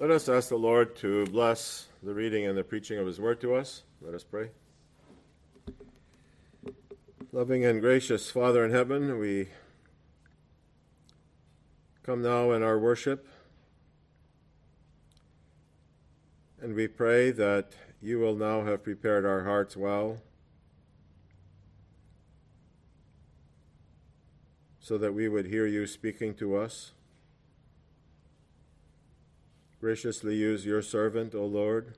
Let us ask the Lord to bless the reading and the preaching of his word to us. Let us pray. Loving and gracious Father in heaven, we come now in our worship, and we pray that you will now have prepared our hearts well, so that we would hear you speaking to us. Graciously use your servant, O Lord.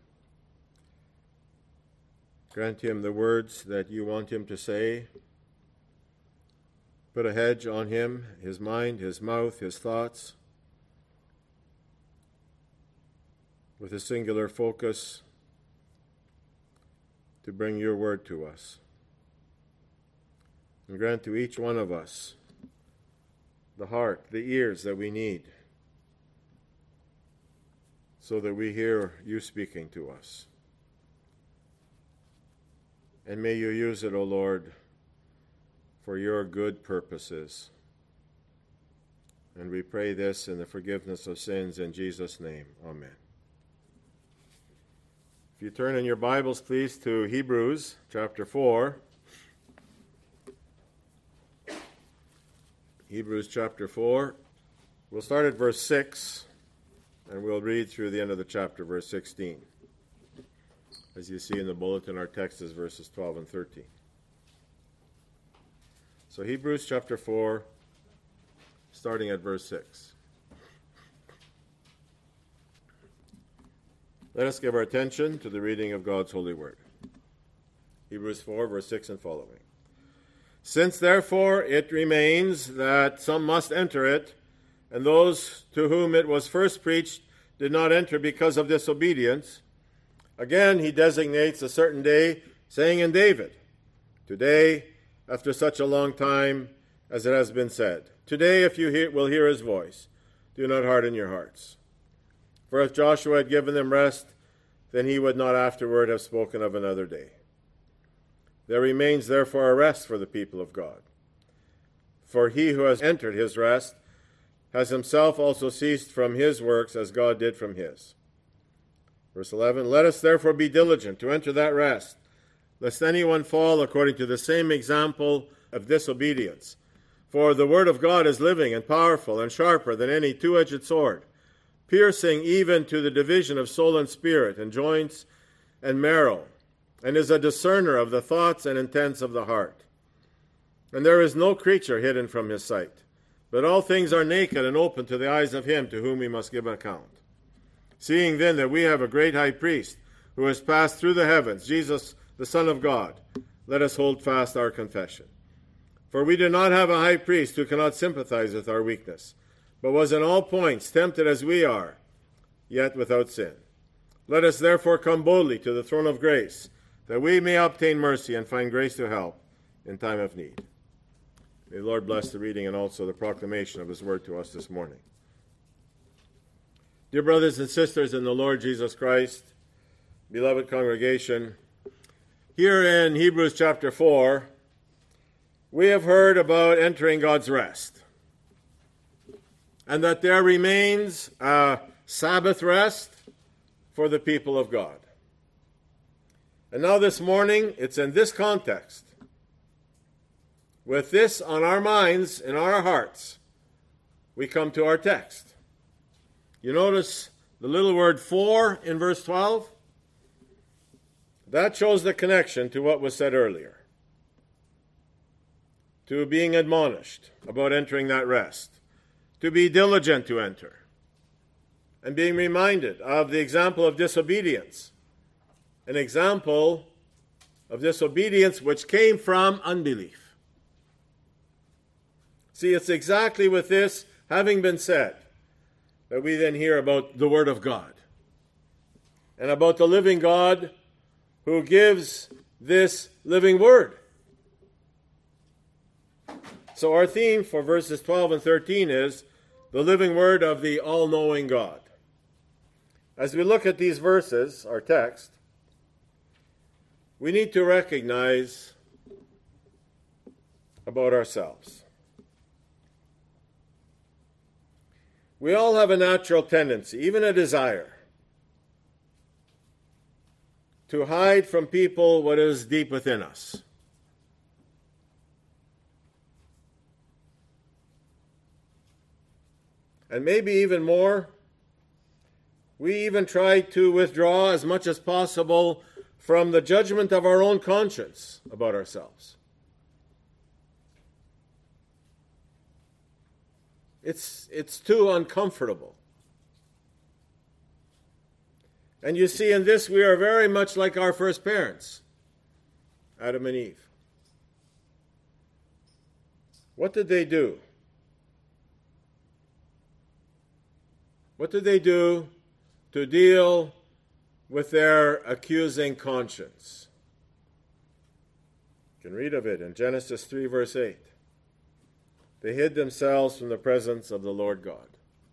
Grant him the words that you want him to say. Put a hedge on him, his mind, his mouth, his thoughts, with a singular focus to bring your word to us. And grant to each one of us the heart, the ears that we need, so that we hear you speaking to us. And may you use it, O Lord, for your good purposes. And we pray this in the forgiveness of sins in Jesus' name. Amen. If you turn in your Bibles, please, to Hebrews chapter 4. Hebrews chapter 4. We'll start at verse 6. And we'll read through the end of the chapter, verse 16. As you see in the bulletin, our text is verses 12 and 13. So Hebrews chapter 4, starting at verse 6. Let us give our attention to the reading of God's holy word. Hebrews 4, verse 6 and following. Since therefore it remains that some must enter it, and those to whom it was first preached did not enter because of disobedience, again he designates a certain day, saying in David, today, after such a long time as it has been said, today if you will hear his voice, do not harden your hearts. For if Joshua had given them rest, then he would not afterward have spoken of another day. There remains therefore a rest for the people of God. For he who has entered his rest has himself also ceased from his works as God did from his. Verse 11, let us therefore be diligent to enter that rest, lest anyone fall according to the same example of disobedience. For the word of God is living and powerful and sharper than any two-edged sword, piercing even to the division of soul and spirit and joints and marrow, and is a discerner of the thoughts and intents of the heart. And there is no creature hidden from his sight, but all things are naked and open to the eyes of him to whom we must give account. Seeing then that we have a great high priest who has passed through the heavens, Jesus, the Son of God, let us hold fast our confession. For we do not have a high priest who cannot sympathize with our weakness, but was in all points tempted as we are, yet without sin. Let us therefore come boldly to the throne of grace, that we may obtain mercy and find grace to help in time of need. May the Lord bless the reading and also the proclamation of his word to us this morning. Dear brothers and sisters in the Lord Jesus Christ, beloved congregation, here in Hebrews chapter 4, we have heard about entering God's rest, and that there remains a Sabbath rest for the people of God. And now this morning, it's in this context, with this on our minds, in our hearts, we come to our text. You notice the little word for in verse 12? That shows the connection to what was said earlier, to being admonished about entering that rest, to be diligent to enter, and being reminded of the example of disobedience, an example of disobedience which came from unbelief. See, it's exactly with this having been said that we then hear about the Word of God and about the living God who gives this living Word. So our theme for verses 12 and 13 is the living Word of the all-knowing God. As we look at these verses, our text, we need to recognize about ourselves. We all have a natural tendency, even a desire, to hide from people what is deep within us. And maybe even more, we even try to withdraw as much as possible from the judgment of our own conscience about ourselves. It's too uncomfortable. And you see, in this we are very much like our first parents, Adam and Eve. What did they do? What did they do to deal with their accusing conscience? You can read of it in Genesis 3, verse 8. They hid themselves from the presence of the Lord God.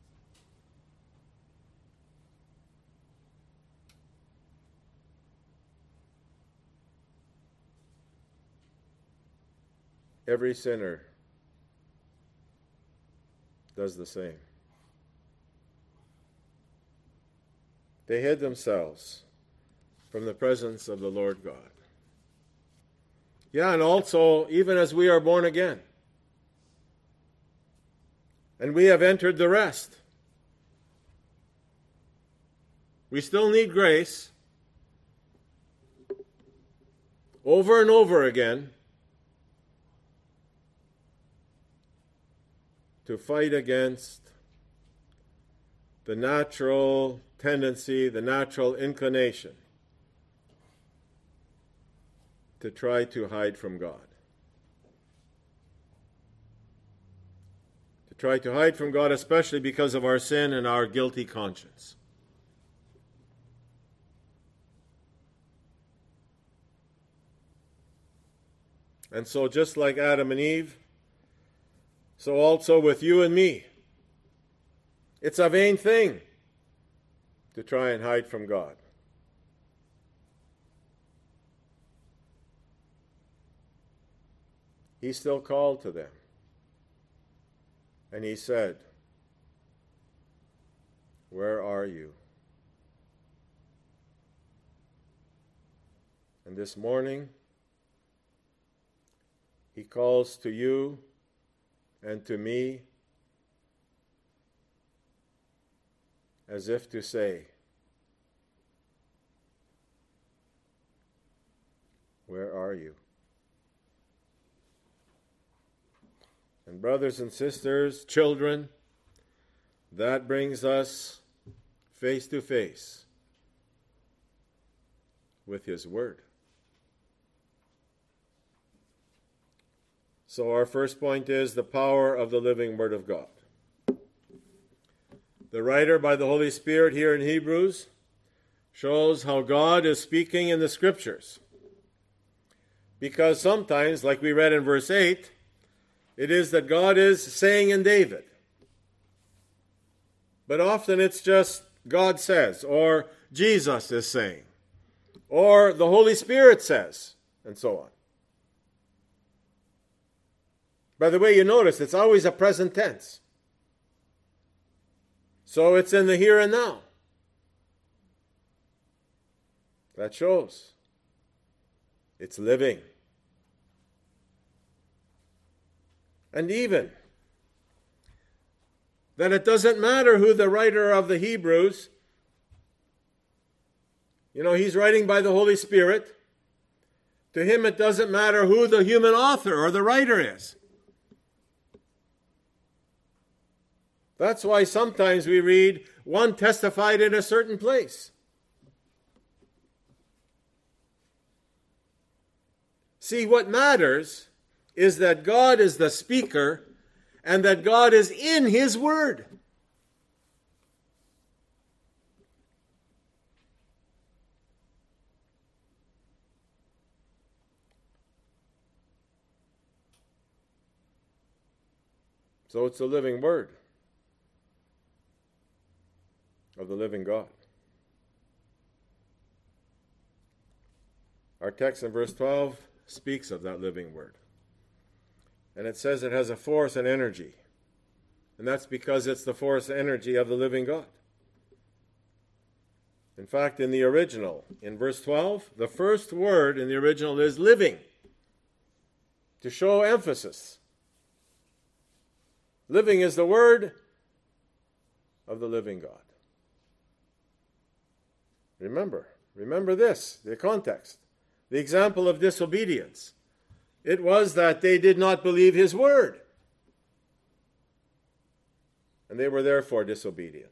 Every sinner does the same. They hid themselves from the presence of the Lord God. Yeah, and also, even as we are born again, and we have entered the rest, we still need grace over and over again to fight against the natural tendency, the natural inclination to try to hide from God. To try to hide from God, especially because of our sin and our guilty conscience. And so just like Adam and Eve, so also with you and me, it's a vain thing to try and hide from God. He still called to them. And he said, "Where are you?" And this morning, he calls to you and to me as if to say, "Where are you?" And brothers and sisters, children, that brings us face to face with his word. So our first point is the power of the living word of God. The writer, by the Holy Spirit here in Hebrews, shows how God is speaking in the Scriptures. Because sometimes, like we read in verse 8, it is that God is saying in David. But often it's just God says, or Jesus is saying, or the Holy Spirit says, and so on. By the way, you notice it's always a present tense. So it's in the here and now. That shows it's living. And even that it doesn't matter who the writer of the Hebrews, he's writing by the Holy Spirit. To him it doesn't matter who the human author or the writer is. That's why sometimes we read, one testified in a certain place. See, what matters is that God is the speaker and that God is in his word. So it's the living word of the living God. Our text in verse 12 speaks of that living word. And it says it has a force and energy. And that's because it's the force and energy of the living God. In fact, in the original, in verse 12, the first word in the original is living, to show emphasis. Living is the word of the living God. Remember this, the context, the example of disobedience. It was that they did not believe his word, and they were therefore disobedient.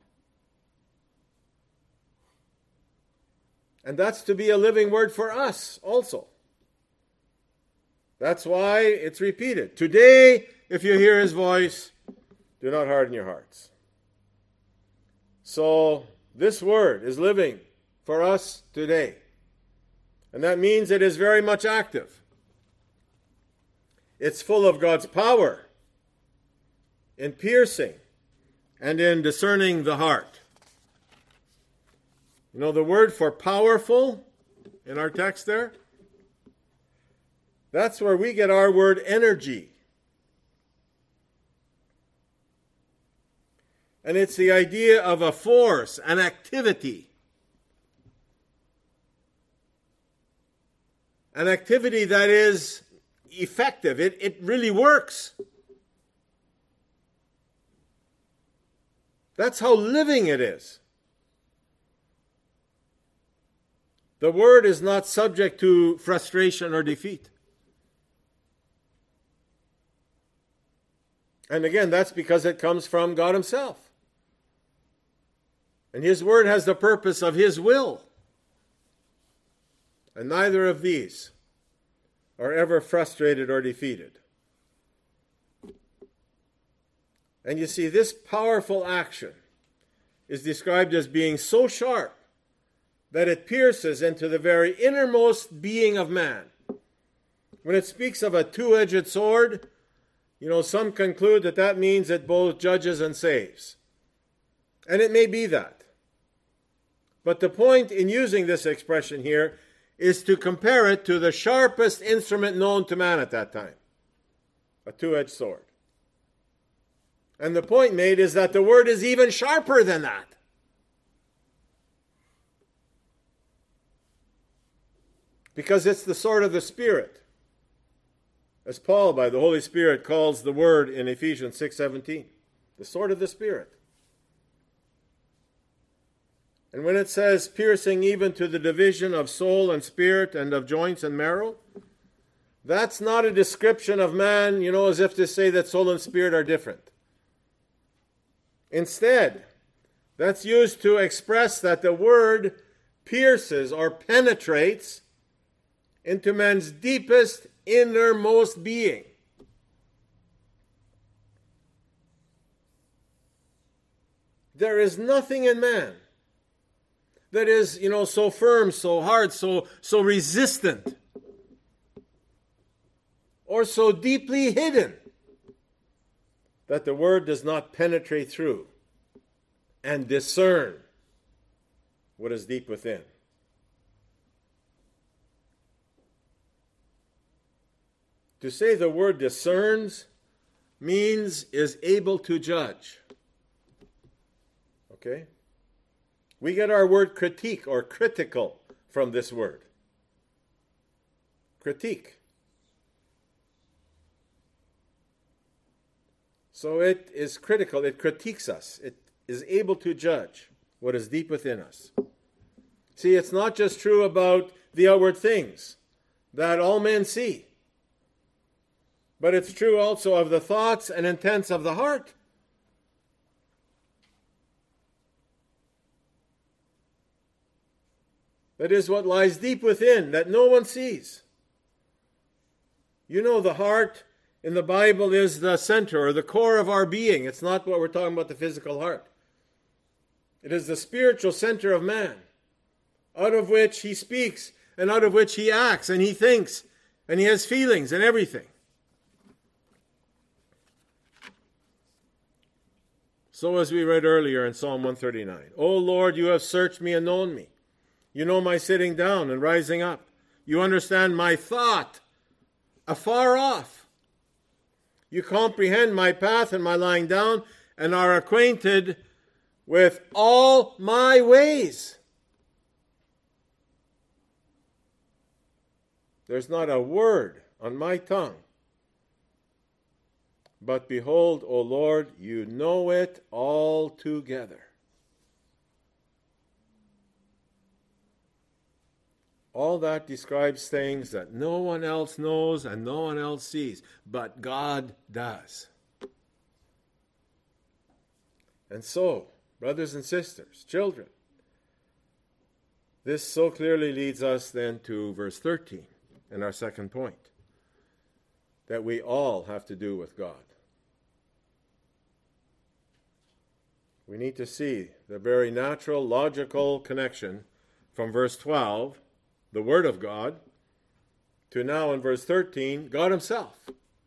And that's to be a living word for us also. That's why it's repeated. Today, if you hear his voice, do not harden your hearts. So, this word is living for us today. And that means it is very much active. It's full of God's power in piercing and in discerning the heart. You know, the word for powerful in our text there, that's where we get our word energy. And it's the idea of a force, an activity. An activity that is effective. It really works. That's how living it is. The word is not subject to frustration or defeat. And again, that's because it comes from God himself. And his word has the purpose of his will. And neither of these are ever frustrated or defeated. And you see, this powerful action is described as being so sharp that it pierces into the very innermost being of man. When it speaks of a two-edged sword, you know, some conclude that that means it both judges and saves. And it may be that. But the point in using this expression here is to compare it to the sharpest instrument known to man at that time, a two-edged sword. And the point made is that the word is even sharper than that. Because it's the sword of the Spirit. As Paul, by the Holy Spirit, calls the word in Ephesians 6:17. The sword of the Spirit. And when it says piercing even to the division of soul and spirit and of joints and marrow, that's not a description of man, you know, as if to say that soul and spirit are different. Instead, that's used to express that the word pierces or penetrates into man's deepest, innermost being. There is nothing in man that is, you know, so firm, so hard, so resistant, or so deeply hidden that the word does not penetrate through and discern what is deep within. To say the word discerns means is able to judge. Okay? We get our word critique or critical from this word. Critique. So it is critical. It critiques us. It is able to judge what is deep within us. See, it's not just true about the outward things that all men see, but it's true also of the thoughts and intents of the heart. That is what lies deep within that no one sees. You know, the heart in the Bible is the center or the core of our being. It's not what we're talking about, the physical heart. It is the spiritual center of man, out of which he speaks and out of which he acts and he thinks and he has feelings and everything. So as we read earlier in Psalm 139, O Lord, you have searched me and known me. You know my sitting down and rising up. You understand my thought afar off. You comprehend my path and my lying down and are acquainted with all my ways. There's not a word on my tongue. But behold, O Lord, you know it altogether. All that describes things that no one else knows and no one else sees, but God does. And so, brothers and sisters, children, this so clearly leads us then to verse 13 and our second point, that we all have to do with God. We need to see the very natural, logical connection from verse 12, the Word of God, to now in verse 13, God Himself.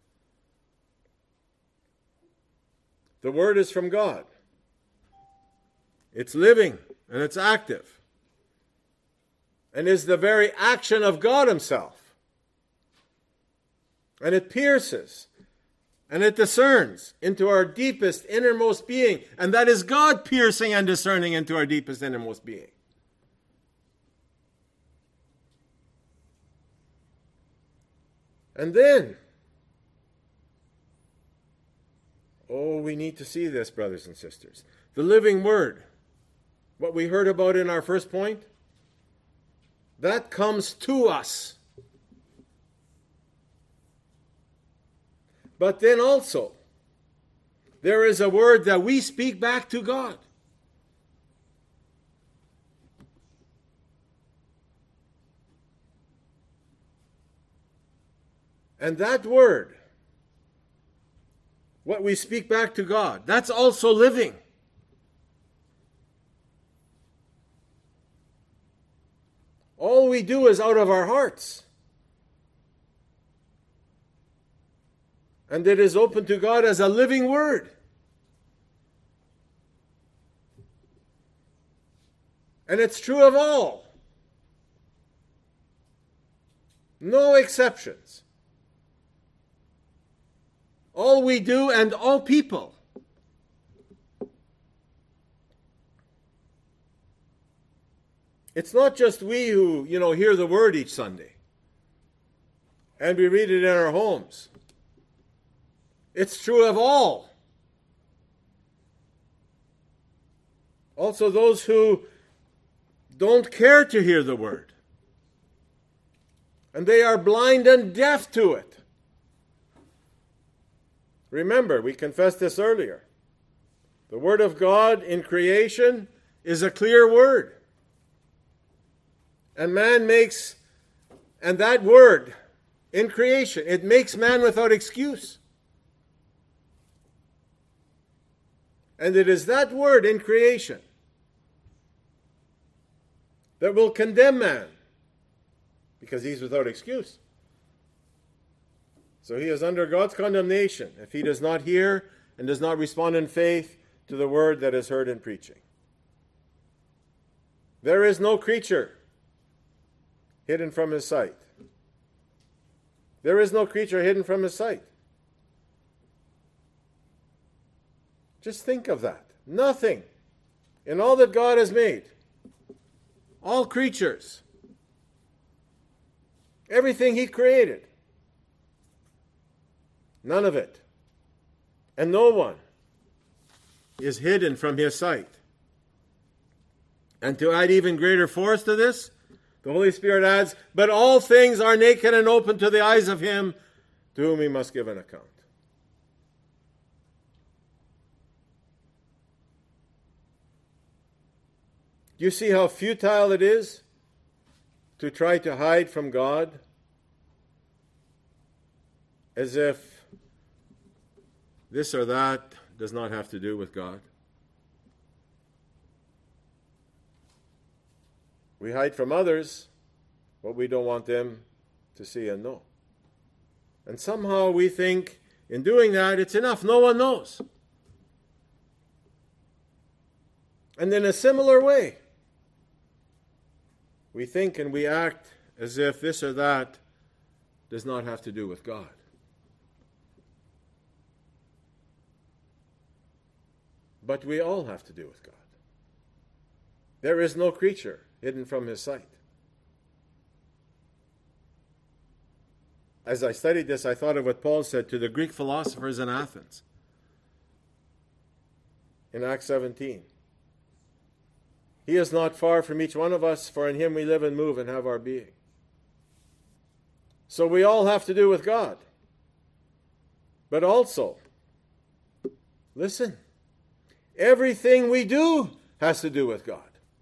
The Word is from God. It's living and it's active, and is the very action of God Himself. And it pierces and it discerns into our deepest, innermost being. And that is God piercing and discerning into our deepest, innermost being. And then, we need to see this, brothers and sisters. The living Word, what we heard about in our first point, that comes to us. But then also, there is a word that we speak back to God. And that word, what we speak back to God, that's also living. All we do is out of our hearts. And it is open to God as a living word. And it's true of all. No exceptions. All we do and all people. It's not just we who, hear the word each Sunday. And we read it in our homes. It's true of all. Also those who don't care to hear the word. And they are blind and deaf to it. Remember, we confessed this earlier. The Word of God in creation is a clear word. And that word in creation, it makes man without excuse. And it is that word in creation that will condemn man, because he's without excuse. So he is under God's condemnation if he does not hear and does not respond in faith to the word that is heard in preaching. There is no creature hidden from His sight. There is no creature hidden from His sight. Just think of that. Nothing in all that God has made, all creatures, everything He created, none of it, and no one is hidden from His sight. And to add even greater force to this, the Holy Spirit adds, but all things are naked and open to the eyes of Him to whom we must give an account. Do you see how futile it is to try to hide from God as if this or that does not have to do with God? We hide from others what we don't want them to see and know. And somehow we think in doing that it's enough. No one knows. And in a similar way, we think and we act as if this or that does not have to do with God. But we all have to do with God. There is no creature hidden from His sight. as I studied this, I thought of what Paul said to the Greek philosophers in Athens in Acts 17. He is not far from each one of us, for in him we live and move and have our being. So we all have to do with God. But also, listen, everything we do has to do with God.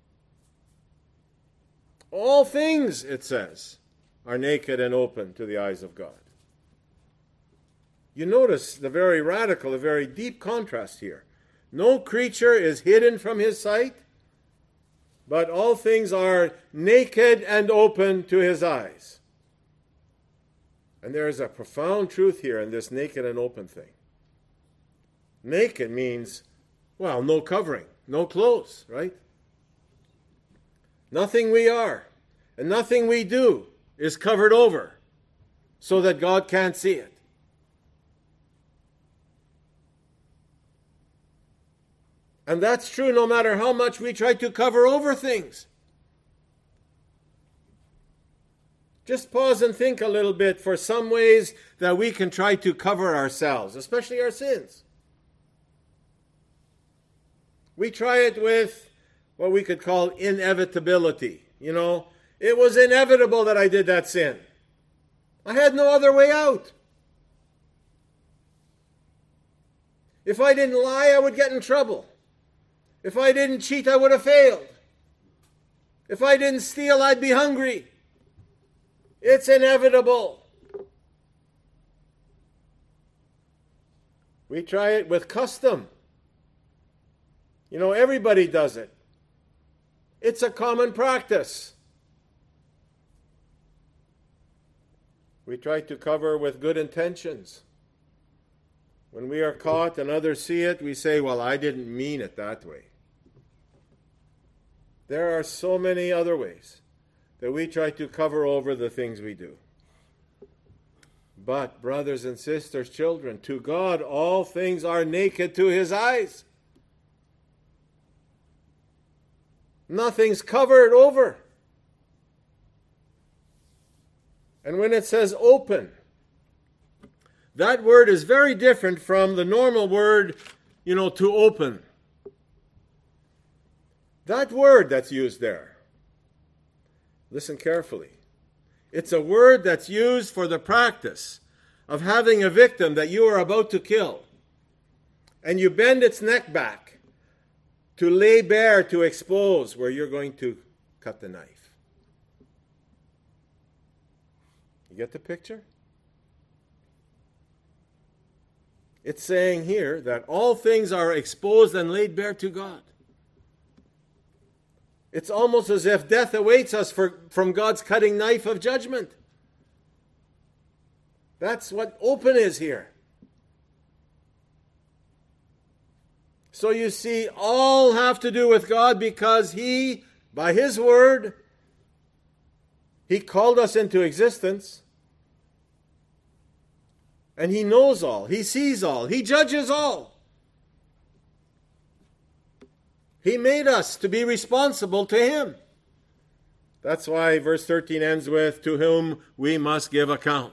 All things, it says, are naked and open to the eyes of God. You notice the very radical, the very deep contrast here. No creature is hidden from his sight, but all things are naked and open to his eyes. And there is a profound truth here in this naked and open thing. Naked means, well, no covering, no clothes, right? Nothing we are and nothing we do is covered over so that God can't see it. And that's true no matter how much we try to cover over things. Just pause and think a little bit for some ways that we can try to cover ourselves, especially our sins. We try it with what we could call inevitability. You know, it was inevitable that I did that sin. I had no other way out. If I didn't lie, I would get in trouble. If I didn't cheat, I would have failed. If I didn't steal, I'd be hungry. It's inevitable. We try it with custom. You know, everybody does it. It's a common practice. We try to cover with good intentions. When we are caught and others see it, we say, well, I didn't mean it that way. There are so many other ways that we try to cover over the things we do. But, brothers and sisters, children, to God all things are naked to his eyes. Nothing's covered over. And when it says open, that word is very different from the normal word, to open. That word that's used there, listen carefully. It's a word that's used for the practice of having a victim that you are about to kill. And you bend its neck back to lay bare, to expose where you're going to cut the knife. You get the picture? It's saying here that all things are exposed and laid bare to God. It's almost as if death awaits us from God's cutting knife of judgment. That's what open is here. So you see, all have to do with God because He, by His word, He called us into existence. And He knows all. He sees all. He judges all. He made us to be responsible to Him. That's why verse 13 ends with, to whom we must give account.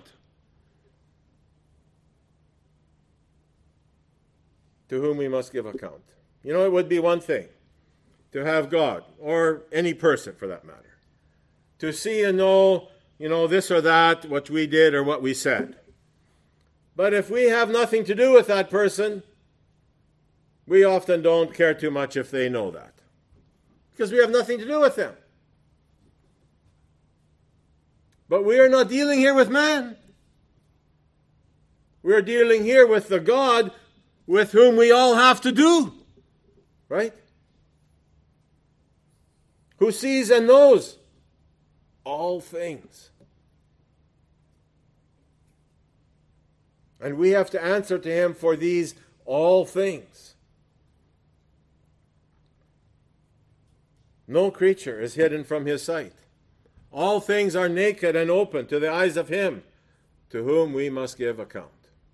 To whom we must give account. You know, it would be one thing to have God, or any person for that matter, to see and know, this or that, what we did or what we said. But if we have nothing to do with that person, we often don't care too much if they know that. Because we have nothing to do with them. But we are not dealing here with man. We are dealing here with the God with whom we all have to do. Right? Who sees and knows all things. And we have to answer to Him for these all things. No creature is hidden from His sight. All things are naked and open to the eyes of Him to whom we must give account.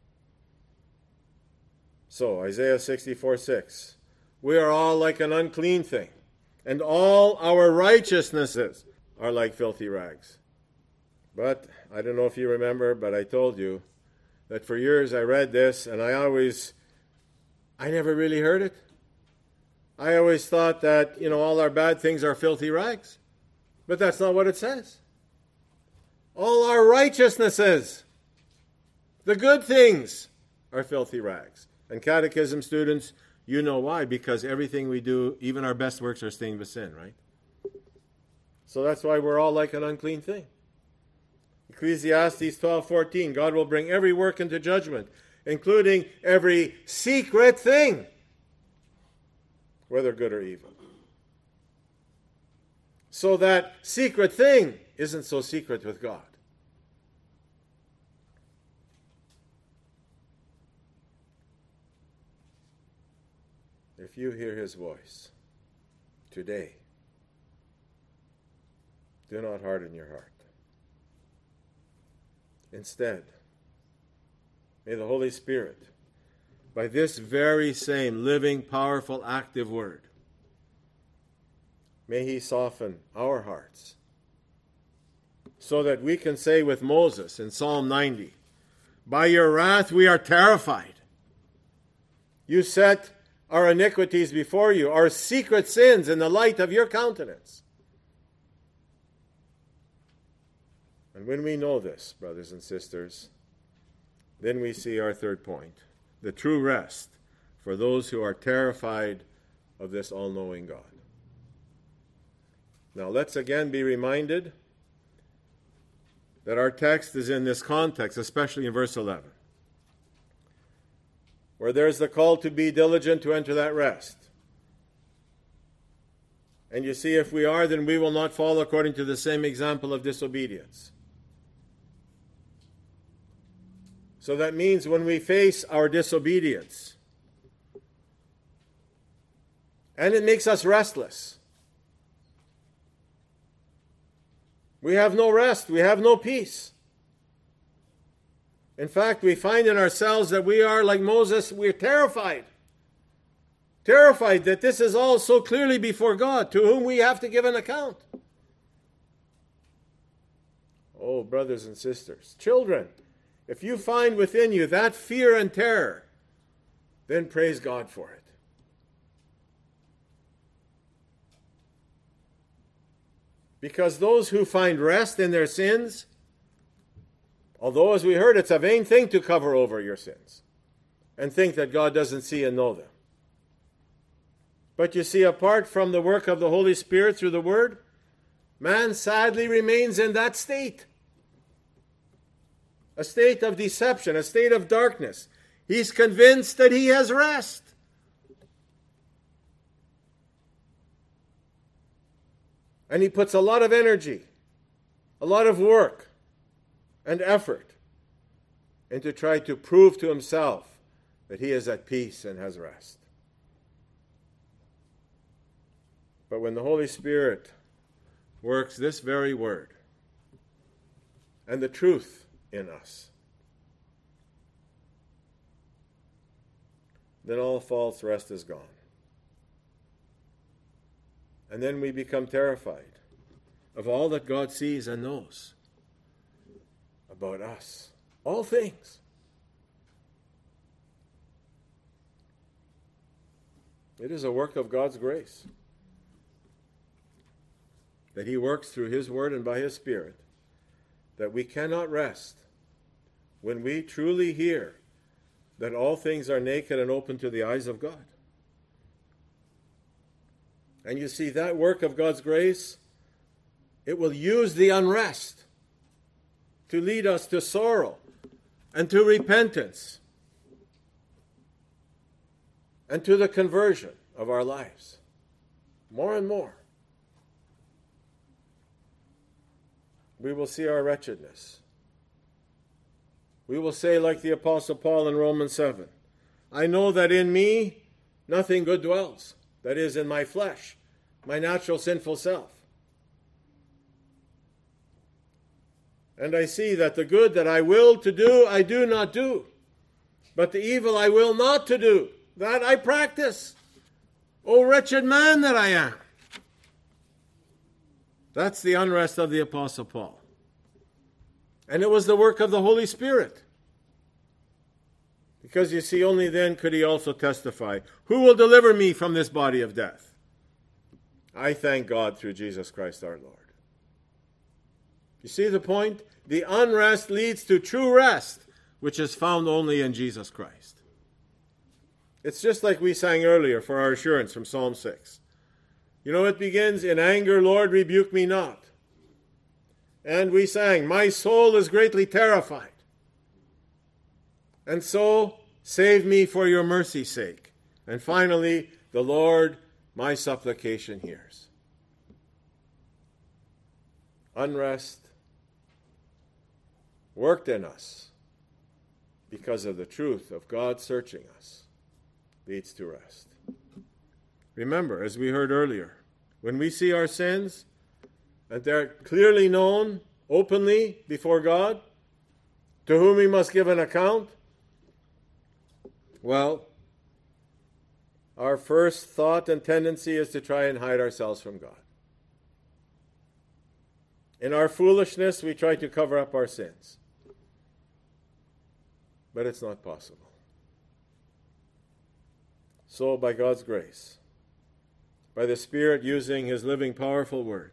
So, Isaiah 64:6. We are all like an unclean thing, and all our righteousnesses are like filthy rags. But I don't know if you remember, but I told you that for years I read this, and I never really heard it. I always thought that, all our bad things are filthy rags. But that's not what it says. All our righteousnesses, the good things, are filthy rags. And catechism students, you know why. Because everything we do, even our best works, are stained with sin, right? So that's why we're all like an unclean thing. Ecclesiastes 12:14, God will bring every work into judgment, including every secret thing, whether good or evil. So that secret thing isn't so secret with God. If you hear his voice today, do not harden your heart. Instead, may the Holy Spirit, by this very same living, powerful, active word, may he soften our hearts so that we can say with Moses in Psalm 90, by your wrath we are terrified. You set our iniquities before you, our secret sins in the light of your countenance. And when we know this, brothers and sisters, then we see our third point, the true rest for those who are terrified of this all-knowing God. Now let's again be reminded that our text is in this context, especially in verse 11, where there's the call to be diligent to enter that rest. And you see, if we are, then we will not fall according to the same example of disobedience. So that means when we face our disobedience, and it makes us restless, we have no rest, we have no peace. In fact, we find in ourselves that we are like Moses, we're terrified. Terrified that this is all so clearly before God, to whom we have to give an account. Oh, brothers and sisters, children, if you find within you that fear and terror, then praise God for it. Because those who find rest in their sins, although as we heard, it's a vain thing to cover over your sins and think that God doesn't see and know them. But you see, apart from the work of the Holy Spirit through the Word, man sadly remains in that state. A state of deception, a state of darkness. He's convinced that he has rest. And he puts a lot of energy, a lot of work and effort into trying to prove to himself that he is at peace and has rest. But when the Holy Spirit works this very word and the truth in us, then all false rest is gone. And then we become terrified of all that God sees and knows about us. All things. It is a work of God's grace that he works through his word and by his Spirit, that we cannot rest when we truly hear that all things are naked and open to the eyes of God. And you see, that work of God's grace, it will use the unrest to lead us to sorrow and to repentance and to the conversion of our lives. More and more, we will see our wretchedness. We will say, like the Apostle Paul in Romans 7, I know that in me nothing good dwells, that is, in my flesh, my natural sinful self. And I see that the good that I will to do, I do not do. But the evil I will not to do, that I practice. O wretched man that I am. That's the unrest of the Apostle Paul. And it was the work of the Holy Spirit. Because you see, only then could he also testify, "Who will deliver me from this body of death?" I thank God through Jesus Christ our Lord. You see the point? The unrest leads to true rest, which is found only in Jesus Christ. It's just like we sang earlier for our assurance from Psalm 6. You know, it begins, "In anger, Lord, rebuke me not." And we sang, "My soul is greatly terrified. And so, save me for your mercy's sake." And finally, "The Lord my supplication hears." Unrest worked in us because of the truth of God searching us leads to rest. Remember, as we heard earlier, when we see our sins, and they're clearly known openly before God, to whom we must give an account, well, our first thought and tendency is to try and hide ourselves from God. In our foolishness, we try to cover up our sins. But it's not possible. So, by God's grace, by the Spirit using His living, powerful Word,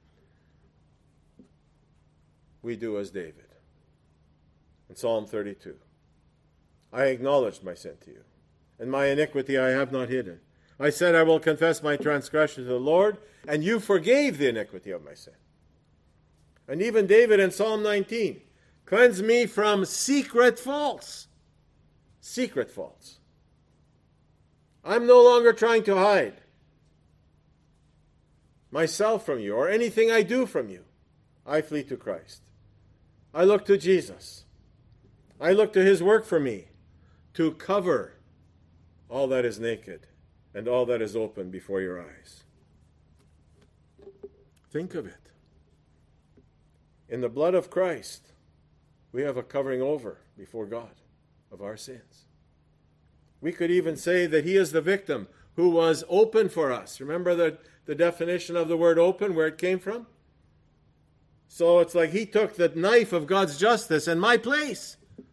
we do as David. In Psalm 32, "I acknowledged my sin to you, and my iniquity I have not hidden. I said, I will confess my transgression to the Lord, and you forgave the iniquity of my sin." And even David in Psalm 19, "Cleanse me from secret faults." Secret faults. I'm no longer trying to hide myself from you or anything I do from you. I flee to Christ. I look to Jesus. I look to His work for me to cover all that is naked and all that is open before your eyes. Think of it. In the blood of Christ, we have a covering over before God of our sins. We could even say that He is the victim who was open for us. Remember the definition of the word open, where it came from? So it's like He took the knife of God's justice in my place.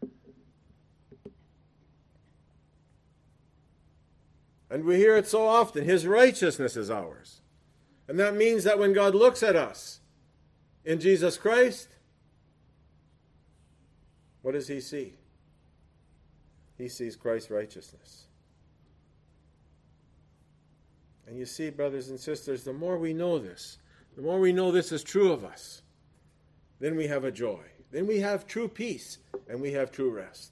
And we hear it so often. His righteousness is ours. And that means that when God looks at us in Jesus Christ, what does He see? He sees Christ's righteousness. And you see, brothers and sisters, the more we know this, the more we know this is true of us, then we have a joy. Then we have true peace, and we have true rest.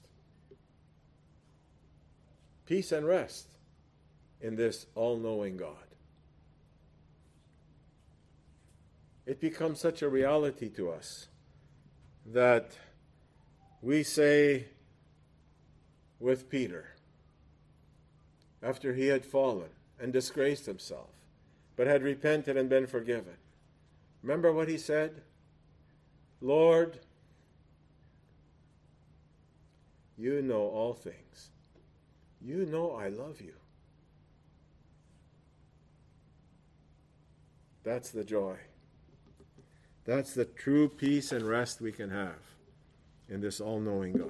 Peace and rest in this all-knowing God. It becomes such a reality to us that we say with Peter, after he had fallen and disgraced himself, but had repented and been forgiven. Remember what he said? "Lord, you know all things. You know I love you." That's the joy. That's the true peace and rest we can have in this all-knowing God.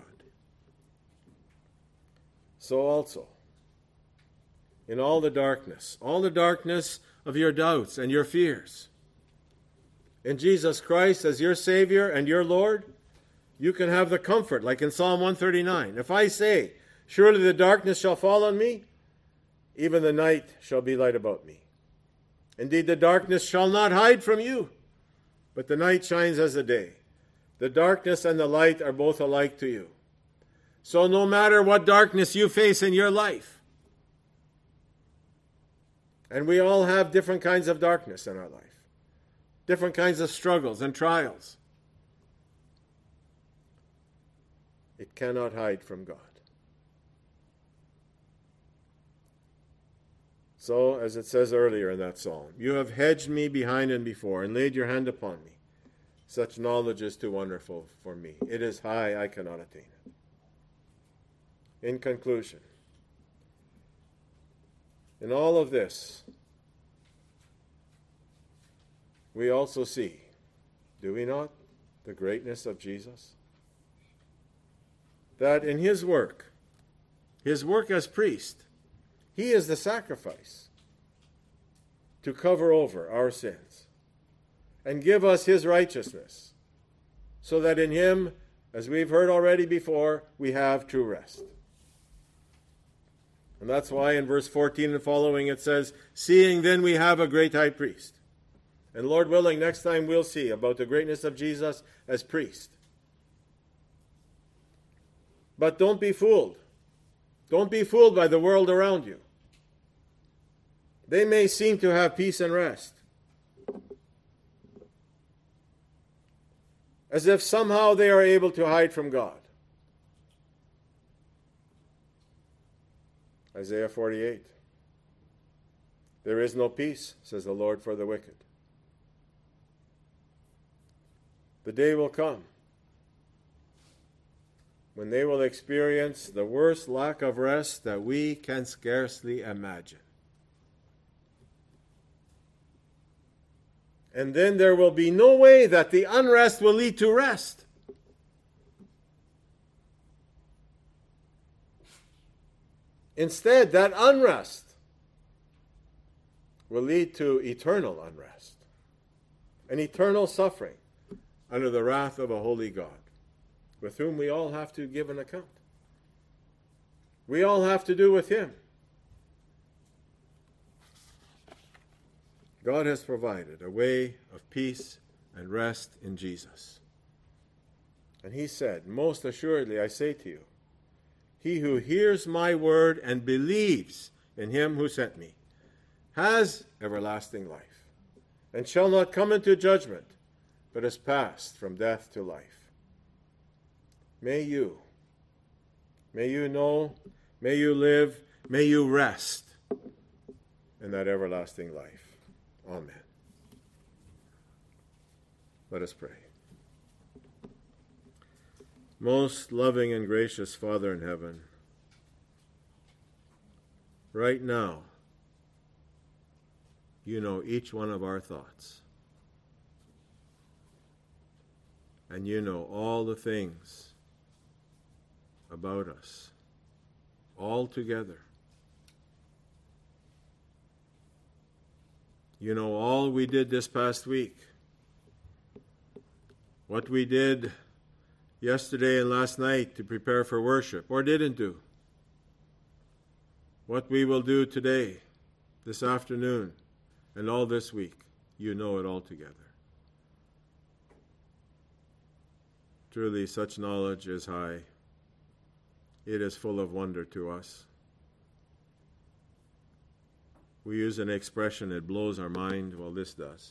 So also, in all the darkness of your doubts and your fears, in Jesus Christ as your Savior and your Lord, you can have the comfort, like in Psalm 139. "If I say, surely the darkness shall fall on me, even the night shall be light about me. Indeed, the darkness shall not hide from you, but the night shines as the day. The darkness and the light are both alike to you." So no matter what darkness you face in your life, and we all have different kinds of darkness in our life, different kinds of struggles and trials, it cannot hide from God. So, as it says earlier in that psalm, "You have hedged me behind and before, and laid your hand upon me. Such knowledge is too wonderful for me. It is high, I cannot attain it." In conclusion, in all of this, we also see, do we not, the greatness of Jesus? That in his work as priest, he is the sacrifice to cover over our sins and give us his righteousness, so that in him, as we've heard already before, we have true rest. And that's why in verse 14 and following it says, "Seeing then we have a great high priest." And Lord willing, next time we'll see about the greatness of Jesus as priest. But don't be fooled. Don't be fooled by the world around you. They may seem to have peace and rest, as if somehow they are able to hide from God. Isaiah 48. "There is no peace, says the Lord, for the wicked." The day will come when they will experience the worst lack of rest that we can scarcely imagine. And then there will be no way that the unrest will lead to rest. Instead, that unrest will lead to eternal unrest and eternal suffering under the wrath of a holy God, with whom we all have to give an account. We all have to do with him. God has provided a way of peace and rest in Jesus. And he said, "Most assuredly I say to you, he who hears my word and believes in him who sent me has everlasting life, and shall not come into judgment, but has passed from death to life." May you know, may you live, may you rest in that everlasting life. Amen. Let us pray. Most loving and gracious Father in heaven, right now, you know each one of our thoughts. And you know all the things about us, all together. You know all we did this past week, what we did yesterday and last night to prepare for worship, or didn't do, what we will do today, this afternoon, and all this week. You know it all together. Truly, such knowledge is high. It is full of wonder to us. We use an expression, it blows our mind. Well, this does.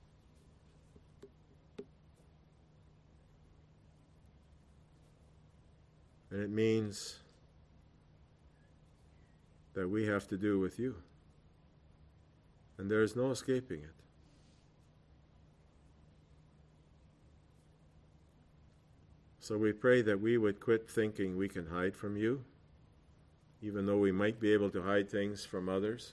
And it means that we have to do with you. And there is no escaping it. So we pray that we would quit thinking we can hide from you, even though we might be able to hide things from others.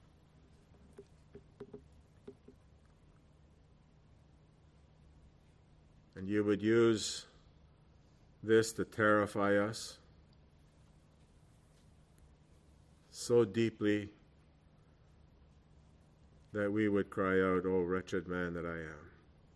And you would use this to terrify us so deeply that we would cry out, "Oh, wretched man that I am."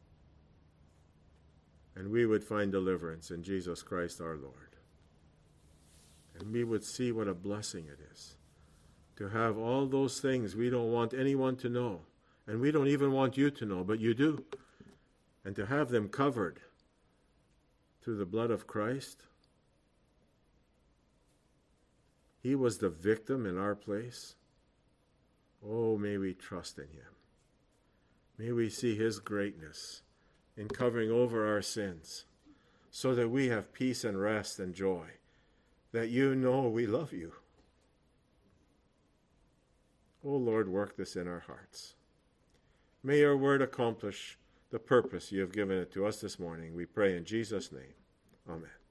And we would find deliverance in Jesus Christ our Lord. And we would see what a blessing it is to have all those things we don't want anyone to know, and we don't even want you to know, but you do. And to have them covered through the blood of Christ. He was the victim in our place. Oh, may we trust in him. May we see his greatness in covering over our sins, so that we have peace and rest and joy, that you know we love you. Oh, Lord, work this in our hearts. May your word accomplish the purpose you have given it to us this morning. We pray in Jesus' name. Amen.